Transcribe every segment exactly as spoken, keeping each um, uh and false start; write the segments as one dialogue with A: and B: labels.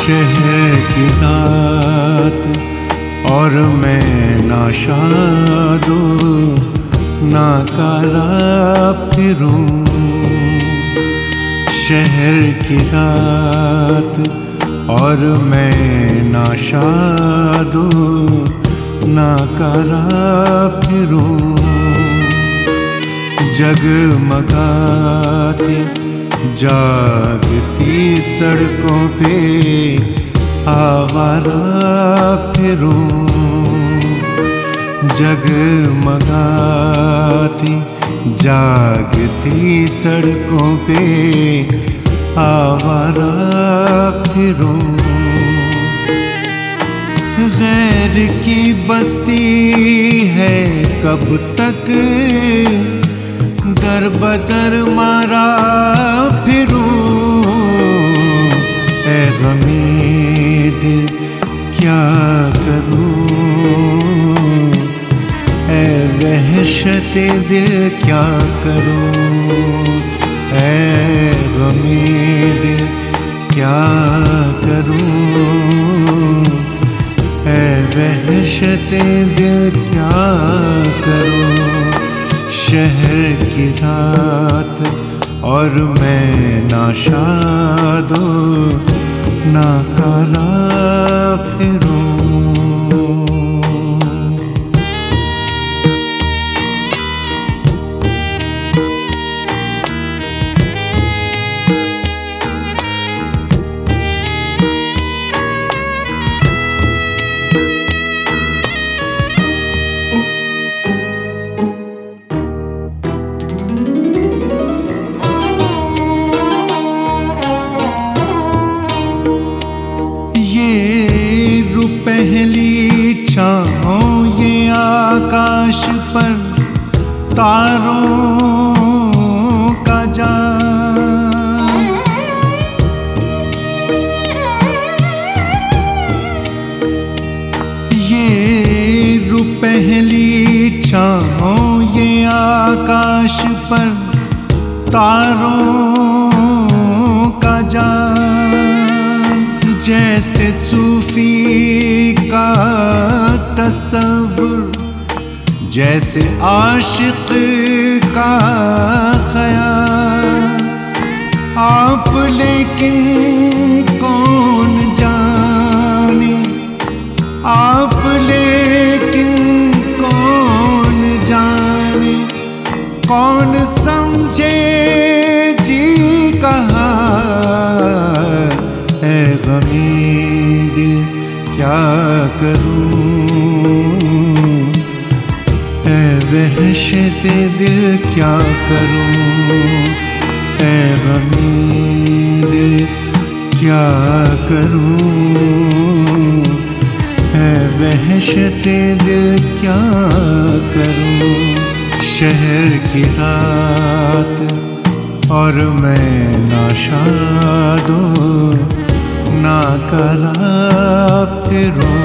A: शहर की रात और मैं नाशादो नाकारा फिरूं। शहर की रात और मैं नाशादो नाकारा फिरूं। जगमगाती जागती सड़कों पे आवारा फिरूं। जगमगाती जागती सड़कों पे आवारा फिरूं। गैर की बस्ती है कब तक दर बदर मारा फिरूं। ऐ गमे दिल क्या करूं, ऐ वहशते दिल क्या करूं। ऐ गमे दिल क्या करूं, ऐ वहशते दिल क्या करूं। शहर की रात और मैं नाशादो नाकारा फिरूं। पहली छाओं ये आकाश पर तारों का जाल। ये रुपहली छाओं ये आकाश पर तारों का जाल। जैसे सूफी का तसव्वुर, जैसे आशिक का ख्याल। आप लेकिन कौन जाने, आप लेकिन कौन जाने, कौन समझे जी कहा। ऐ गमे दिल क्या करूं, ऐ वहशते दिल क्या करूं। ऐ गमे दिल क्या करूं, ऐ वहशते दिल क्या करूं। शहर की रात और मैं नाशादो नाकारा फिरूं।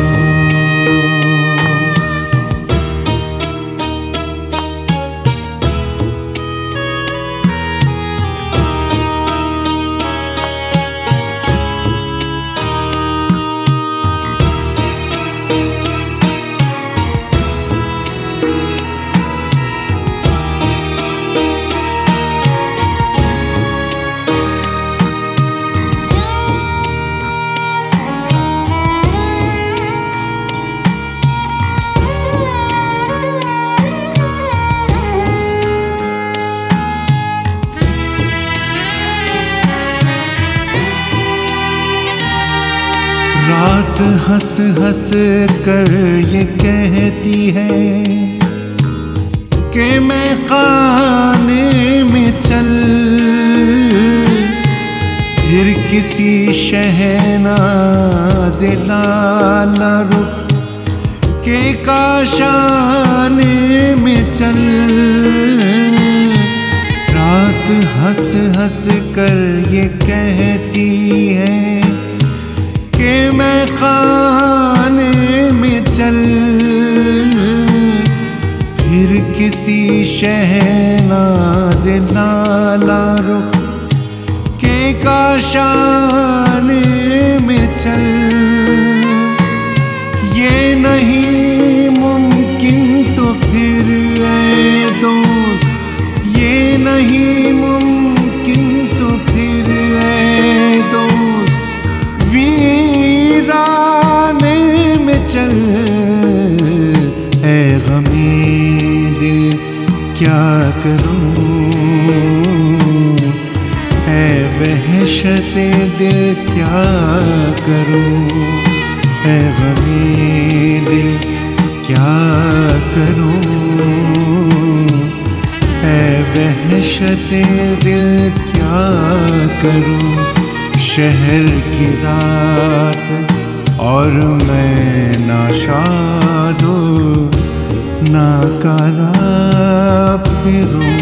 A: रात हंस हंस कर ये कहती है कि मैं खाने में चल। फिर किसी शहनाज़े लाला रुख के काशाने में चल। रात हंस हंस कर ये कहती है कि मैं खाने में चल। फिर किसी शहनाज़े लाला रुख के काशाने में चल, ये नहीं मुमकिन तो फिर ऐ दोस्त, ये नहीं मुमकिन तो फिर ऐ दोस्त, वीराने में चल। ऐ गमी दिल क्या करूं, ऐ वहशते दिल क्या करूं, ऐ गमी दिल क्या करूं, ऐ वहशते दिल क्या करूं। शहर की रात और मैं नाशादो नाकारा फिरूं।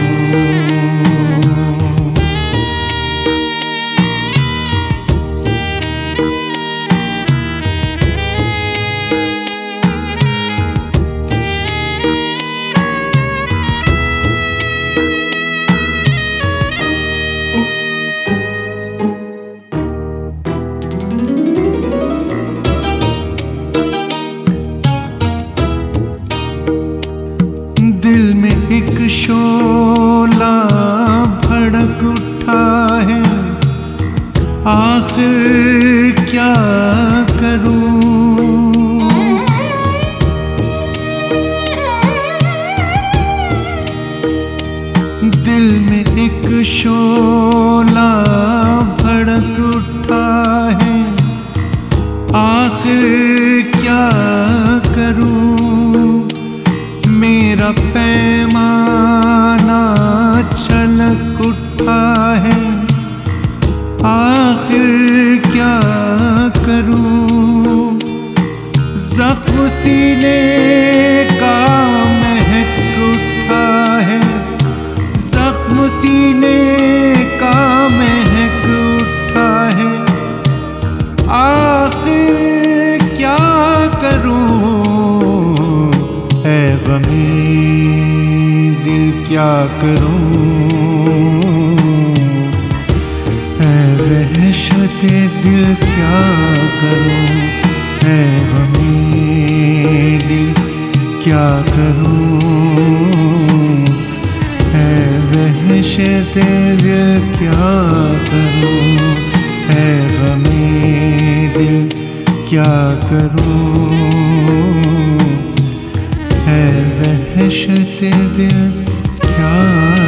A: दिल में एक शोला भड़क उठा है, आखिर क्या करूं। दिल में एक शोला भड़क उठा है, आखिर क्या करूं। मेरा पैमाना छलक उठा है, आखिर क्या करूं। जख्म सीने का महक उठा है, जख्म सीने का महक उठा है, आखिर क्या करूं। ऐ गमी दिल क्या करूं, ऐ वहशते दिल क्या करूं, ऐ गमी दिल क्या करूं, ऐ वहशते दिल क्या करूं, ऐ गमी दिल क्या करूं, ऐ वहशते दिल क्या